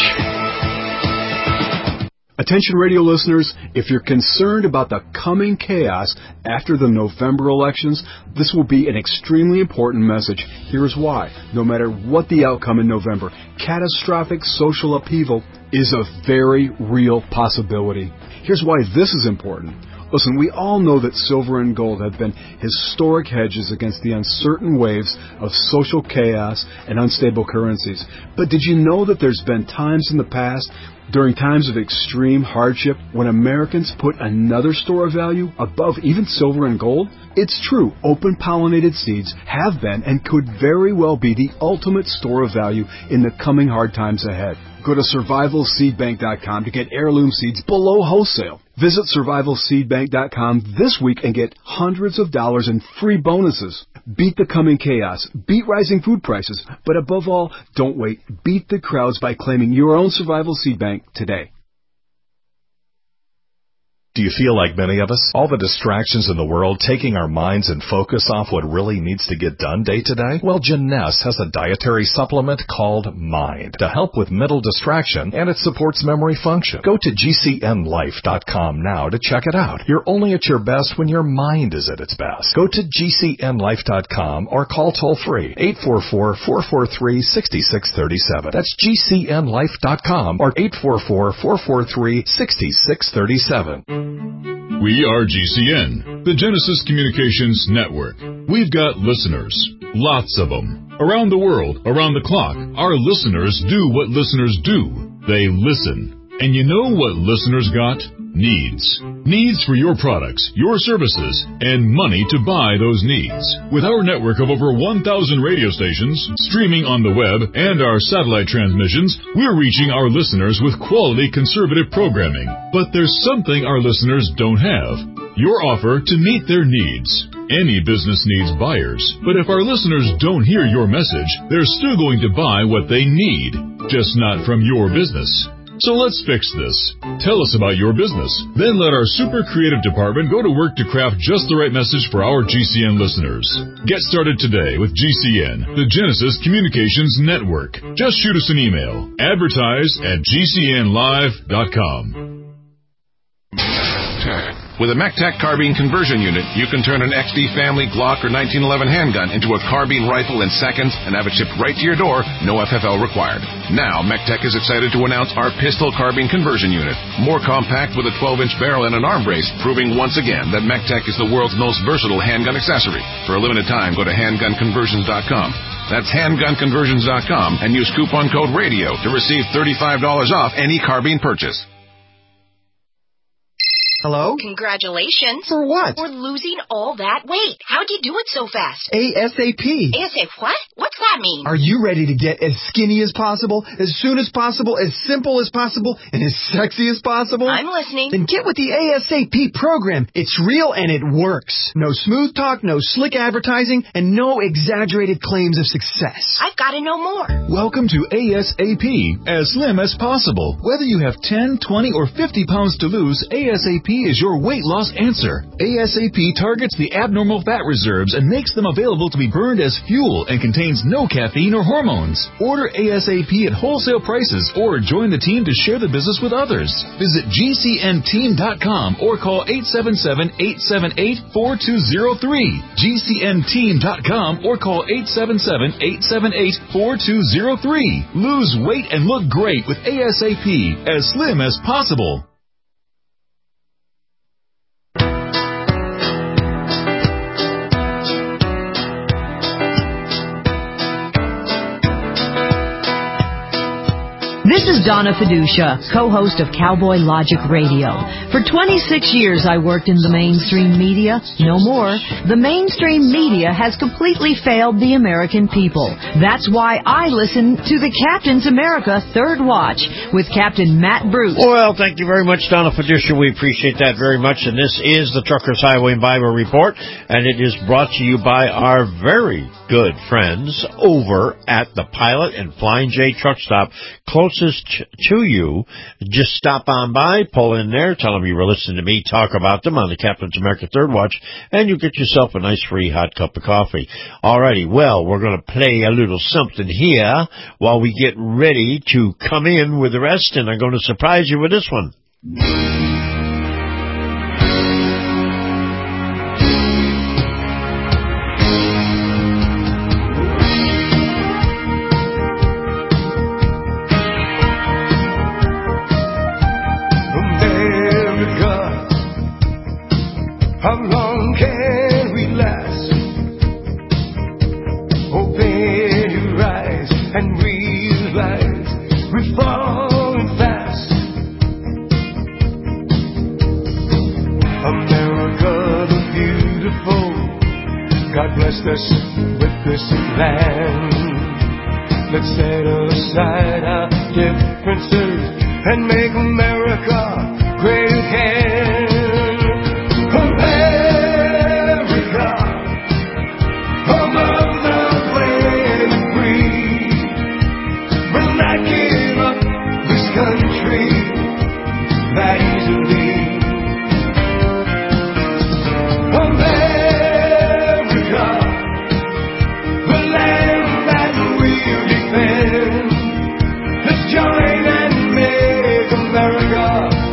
Attention radio listeners, if you're concerned about the coming chaos after the November elections, this will be an extremely important message. Here's why. No matter what the outcome in November, catastrophic social upheaval is a very real possibility. Here's why this is important. Listen, we all know that silver and gold have been historic hedges against the uncertain waves of social chaos and unstable currencies. But did you know that there's been times in the past During times of extreme hardship, when Americans put another store of value above even silver and gold, it's true, open-pollinated seeds have been and could very well be the ultimate store of value in the coming hard times ahead. Go to survival seed bank dot com to get heirloom seeds below wholesale. Visit survival seed bank dot com this week and get hundreds of dollars in free bonuses. Beat the coming chaos, beat rising food prices, but above all, don't wait. Beat the crowds by claiming your own Survival Seed Bank today. Do you feel like many of us? All the distractions in the world taking our minds and focus off what really needs to get done day to day? Well, Jeunesse has a dietary supplement called Mind to help with mental distraction, and it supports memory function. Go to G C N life dot com now to check it out. You're only at your best when your mind is at its best. Go to G C N life dot com or call toll-free eight four four, four four three, six six three seven. That's G C N life dot com or eight four four, four four three, six six three seven. We are G C N, the Genesis Communications Network. We've got listeners, lots of them. Around the world, around the clock, our listeners do what listeners do. They listen. And you know what listeners got? Needs. Needs for your products, your services, and money to buy those needs. With our network of over one thousand radio stations, streaming on the web, and our satellite transmissions, we're reaching our listeners with quality conservative programming. But there's something our listeners don't have. Your offer to meet their needs. Any business needs buyers, but if our listeners don't hear your message, they're still going to buy what they need, just not from your business. So let's fix this. Tell us about your business. Then let our super creative department go to work to craft just the right message for our G C N listeners. Get started today with G C N, the Genesis Communications Network. Just shoot us an email. Advertise at G C N live dot com. With a MECTEC carbine conversion unit, you can turn an X D family Glock or nineteen eleven handgun into a carbine rifle in seconds and have it shipped right to your door, no F F L required. Now, MECTEC is excited to announce our pistol carbine conversion unit. More compact with a twelve inch barrel and an arm brace, proving once again that MECTEC is the world's most versatile handgun accessory. For a limited time, go to handgun conversions dot com. That's handgun conversions dot com and use coupon code RADIO to receive thirty-five dollars off any carbine purchase. Hello? Congratulations. For what? For losing all that weight. How'd you do it so fast? ASAP. ASAP what? What's that mean? Are you ready to get as skinny as possible, as soon as possible, as simple as possible, and as sexy as possible? I'm listening. Then get with the ASAP program. It's real and it works. No smooth talk, no slick advertising, and no exaggerated claims of success. I've got to know more. Welcome to ASAP, as slim as possible. Whether you have ten, twenty, or fifty pounds to lose, ASAP is your weight loss answer. ASAP targets the abnormal fat reserves and makes them available to be burned as fuel and contains no caffeine or hormones. Order ASAP at wholesale prices or join the team to share the business with others. Visit G C N team dot com or call eight seven seven, eight seven eight, four two zero three. G C N team dot com or call eight seven seven, eight seven eight, four two zero three. Lose weight and look great with ASAP, as slim as possible. This is Donna Fiducia, co-host of Cowboy Logic Radio. For twenty-six years I worked in the mainstream media. No more. The mainstream media has completely failed the American people. That's why I listen to the Captain's America Third Watch with Captain Matt Bruce. Well, thank you very much, Donna Fiducia. We appreciate that very much. And this is the Truckers Highway and Bible Report, and it is brought to you by our very good friends over at the Pilot and Flying J Truck Stop, closest to you. Just stop on by, pull in there, tell them you were listening to me talk about them on the Captain's America Third Watch, and you get yourself a nice free hot cup of coffee. Alrighty, well, we're going to play a little something here while we get ready to come in with the rest, and I'm going to surprise you with this one. How long can we last? Open your eyes and realize we're falling fast. God blessed us with this land. Let's set aside our differences and make America great again. America, among the brave and free, will not give up this country that easily. America, the land that we'll defend. Let's join and make America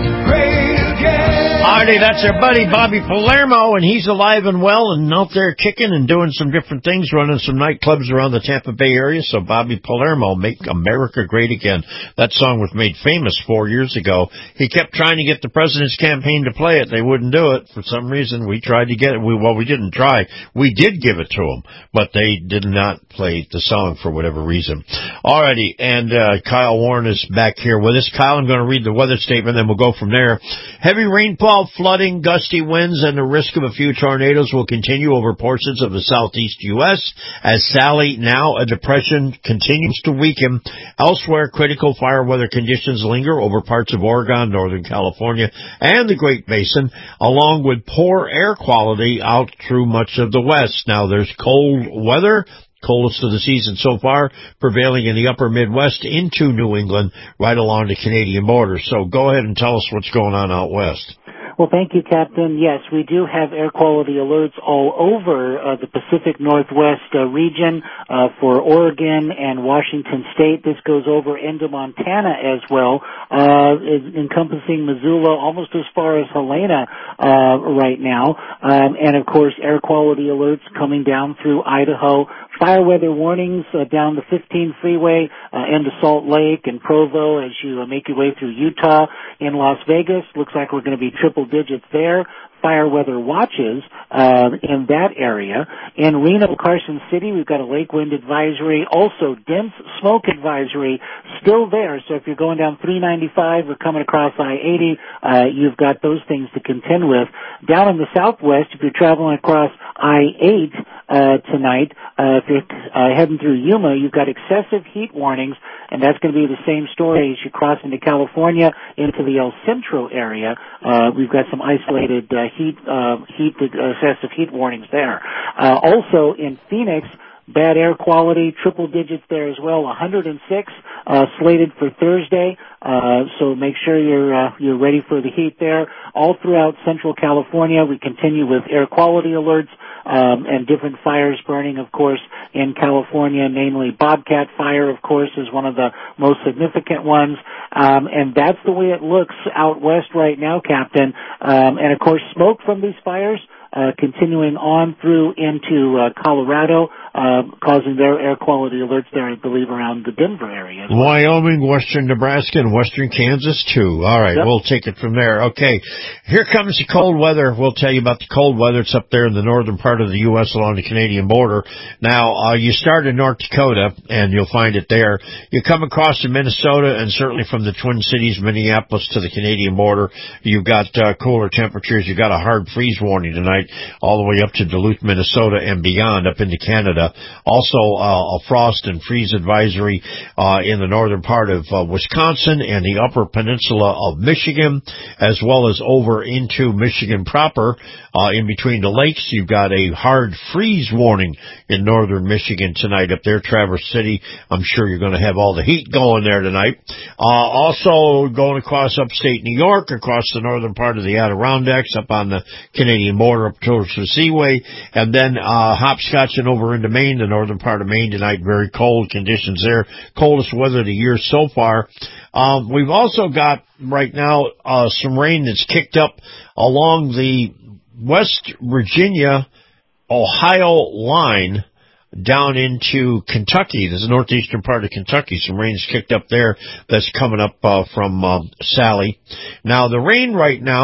great again. Alrighty, that's our buddy Bobby Palermo, and he's alive and well and out there kicking and doing some different things, running some nightclubs around the Tampa Bay area. So Bobby Palermo, Make America Great Again. That song was made famous four years ago. He kept trying to get the president's campaign to play it. They wouldn't do it. For some reason, we tried to get it. We, well, we didn't try. We did give it to them, but they did not play the song for whatever reason. Alrighty, and uh, Kyle Warren is back here with us. Kyle, I'm going to read the weather statement, then we'll go from there. Heavy rainfall, flooding, gusty winds, and the risk of a few tornadoes will continue over portions of the southeast U S as Sally, now a depression, continues to weaken. Elsewhere, critical fire weather conditions linger over parts of Oregon, Northern California, and the Great Basin, along with poor air quality out through much of the west. Now, there's cold weather, coldest of the season so far, prevailing in the upper Midwest into New England, right along the Canadian border. So go ahead and tell us what's going on out west. Well, thank you, Captain. Yes, we do have air quality alerts all over uh, the Pacific Northwest uh, region uh, for Oregon and Washington State. This goes over into Montana as well, uh, encompassing Missoula almost as far as Helena uh, right now. Um, and, of course, air quality alerts coming down through Idaho. Fire weather warnings uh, down the fifteen freeway uh, into Salt Lake and Provo as you uh, make your way through Utah. In Las Vegas, looks like we're going to be triple digits there. Fire weather watches uh, in that area. In Reno, Carson City, we've got a lake wind advisory, also dense smoke advisory still there. So if you're going down three ninety-five or coming across I eighty, uh, you've got those things to contend with. Down in the southwest, if you're traveling across I eight uh, tonight, uh, if you're uh, heading through Yuma, you've got excessive heat warnings, and that's going to be the same story as you cross into California, into the El Centro area. Uh, we've got some isolated uh, heat, uh, heat, uh, excessive heat warnings there. Uh, also in Phoenix, bad air quality, triple digits there as well, one hundred six, uh, slated for Thursday. Uh, so make sure you're, uh, you're ready for the heat there. All throughout Central California, we continue with air quality alerts, um, and different fires burning, of course, in California, namely Bobcat Fire, of course, is one of the most significant ones. Um, and that's the way it looks out west right now, Captain. Um, and of course, smoke from these fires, uh, continuing on through into, uh, Colorado, uh, causing their air quality alerts there, I believe, around the Denver area. Wyoming, western Nebraska, and western Kansas, too. All right, yep. We'll take it from there. Okay, here comes the cold weather. We'll tell you about the cold weather. It's up there in the northern part of the U S along the Canadian border. Now, uh, you start in North Dakota, and you'll find it there. You come across to Minnesota, and certainly from the Twin Cities, Minneapolis, to the Canadian border, you've got uh, cooler temperatures. You've got a hard freeze warning tonight, all the way up to Duluth, Minnesota, and beyond, up into Canada. Also, uh, a frost and freeze advisory uh, in the northern part of uh, Wisconsin and the upper peninsula of Michigan, as well as over into Michigan proper. Uh, in between the lakes, you've got a hard freeze warning in northern Michigan tonight up there, Traverse City. I'm sure you're going to have all the heat going there tonight. Uh, also going across upstate New York, across the northern part of the Adirondacks, up on the Canadian border, up towards the Seaway, and then uh, hopscotching over into Maine, the northern part of Maine tonight. Very cold conditions there. Coldest weather of the year so far. Um, we've also got right now uh, some rain that's kicked up along the West Virginia, Ohio line down into Kentucky. There's the northeastern part of Kentucky. Some rain's kicked up there that's coming up uh, from uh, Sally. Now, the rain right now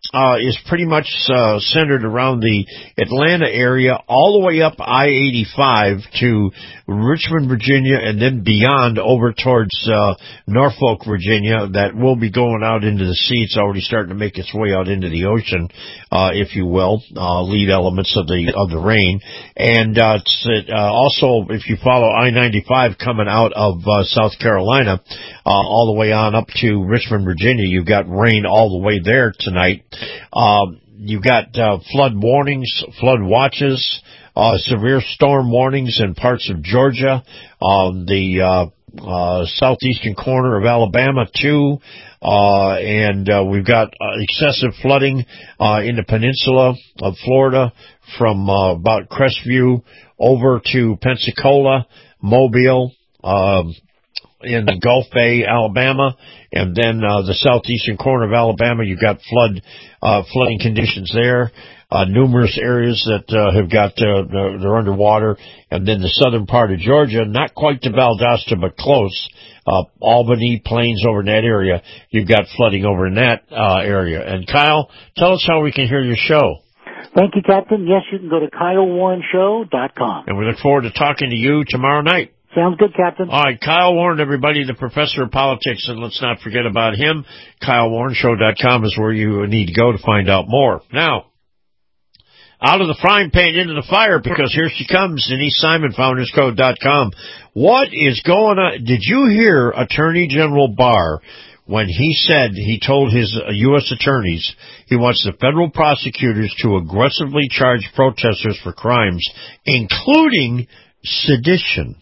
uh, is pretty much uh, centered around the Atlanta area, all the way up I eighty-five to Richmond, Virginia, and then beyond over towards uh, Norfolk, Virginia. That will be going out into the sea. It's already starting to make its way out into the ocean, uh, if you will, uh, lead elements of the of the rain. And uh, it's, uh, also, if you follow I ninety-five coming out of uh, South Carolina, uh, all the way on up to Richmond, Virginia, you've got rain all the way there tonight. Um, you've got uh, flood warnings, flood watches, uh, severe storm warnings in parts of Georgia, um, the uh, uh, southeastern corner of Alabama too, uh, and uh, we've got uh, excessive flooding uh, in the peninsula of Florida from uh, about Crestview over to Pensacola, Mobile, um, in the Gulf Bay, Alabama, and then uh, the southeastern corner of Alabama, you've got flood, uh, flooding conditions there. Uh, numerous areas that uh, have got uh, they're underwater, and then the southern part of Georgia, not quite to Valdosta, but close. Uh, Albany, Plains, over in that area, you've got flooding over in that uh, area. And Kyle, tell us how we can hear your show. Thank you, Captain. Yes, you can go to Kyle Warren Show dot com. And we look forward to talking to you tomorrow night. Sounds good, Captain. All right, Kyle Warren, everybody, the professor of politics, and let's not forget about him. Kyle Warren Show dot com is where you need to go to find out more. Now, out of the frying pan into the fire, because here she comes, Denise Simon, Founders Code dot com. What is going on? Did you hear Attorney General Barr when he said, he told his uh, U S attorneys he wants the federal prosecutors to aggressively charge protesters for crimes, including sedition?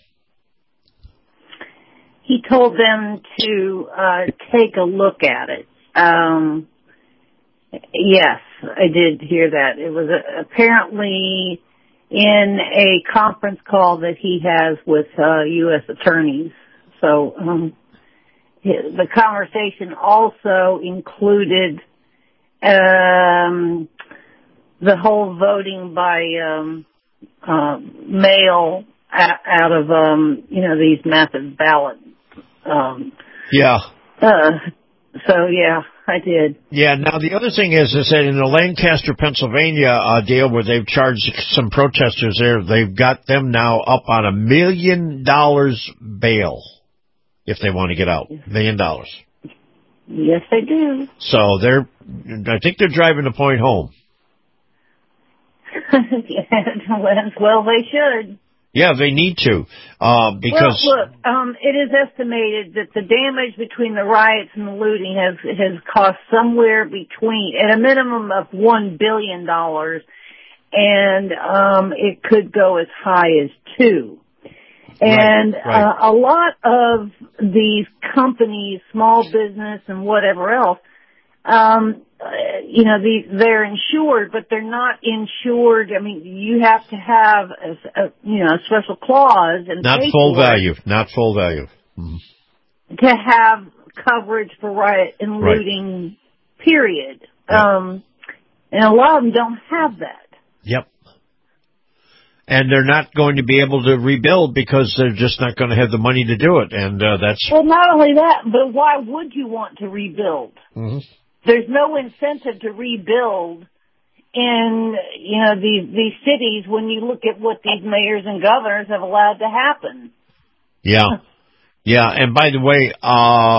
He told them to uh take a look at it. Um Yes, I did hear that. It was uh, apparently in a conference call that he has with uh U S attorneys. So um his, the conversation also included um the whole voting by um uh, mail out of um you know these massive ballots. Um, yeah. Uh, so yeah, I did. Yeah. Now the other thing is, is that in the Lancaster, Pennsylvania uh, deal where they've charged some protesters there, they've got them now up on a million dollars bail if they want to get out. Million dollars. Yes, they do. So they're, I think they're driving the point home. Well, they should. Yeah, they need to, uh, because... Well, look, um, it is estimated that the damage between the riots and the looting has, has cost somewhere between, at a minimum of one billion dollars, and, um, it could go as high as two. And, right, right. Uh, a lot of these companies, small business and whatever else, um, uh, you know, these, they're insured, but they're not insured. I mean, you have to have a, a you know, a special clause and not pay full for value, it not full value. Mm-hmm. to have coverage for riot and looting, right. period. Yep. Um, and a lot of them don't have that. Yep. And they're not going to be able to rebuild because they're just not going to have the money to do it. And uh, that's... Well, not only that, but why would you want to rebuild? Mm-hmm. There's no incentive to rebuild in, you know, these, these cities when you look at what these mayors and governors have allowed to happen. Yeah. Yeah. And by the way, uh,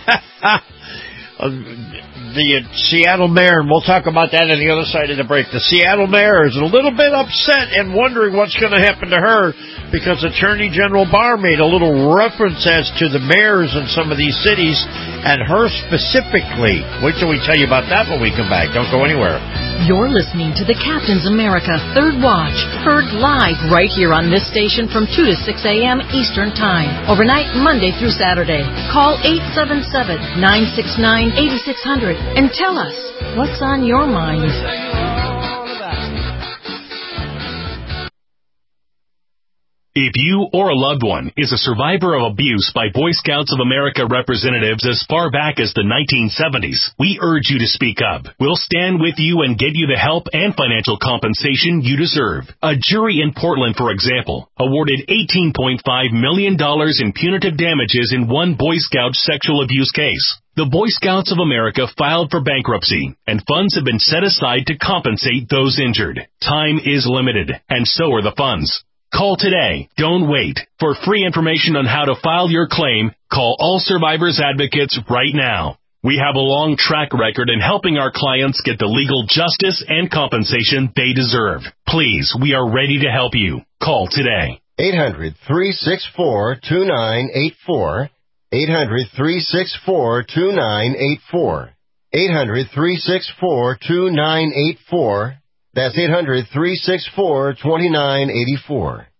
the Seattle mayor, and we'll talk about that on the other side of the break. The Seattle mayor is a little bit upset and wondering what's going to happen to her because Attorney General Barr made a little reference as to the mayors in some of these cities and her specifically. Wait till we tell you about that when we come back. Don't go anywhere. You're listening to the Captain's America Third Watch, heard live right here on this station from two to six a.m. Eastern Time, overnight Monday through Saturday. Call eight seven seven, nine six nine, eight six zero zero and tell us what's on your mind. If you or a loved one is a survivor of abuse by Boy Scouts of America representatives as far back as the nineteen seventies, we urge you to speak up. We'll stand with you and get you the help and financial compensation you deserve. A jury in Portland, for example, awarded eighteen point five million dollars in punitive damages in one Boy Scout sexual abuse case. The Boy Scouts of America filed for bankruptcy, and funds have been set aside to compensate those injured. Time is limited, and so are the funds. Call today. Don't wait. For free information on how to file your claim, call All Survivors Advocates right now. We have a long track record in helping our clients get the legal justice and compensation they deserve. Please, we are ready to help you. Call today. eight hundred, three six four, two nine eight four. eight hundred, three six four, two nine eight four. eight hundred, three six four, two nine eight four. That's eight hundred, three six four, two nine eight four.